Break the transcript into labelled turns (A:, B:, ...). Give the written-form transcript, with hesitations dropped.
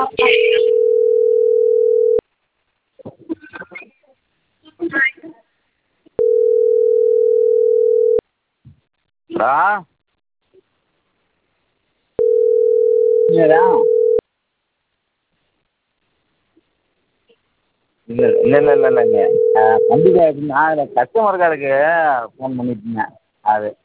A: Hello யாரா இல்லைங்க. பண்டிகை எப்படின்னா அதில் கஸ்டமர் கேருக்கு ஃபோன் பண்ணிட்டுருந்தேன் அது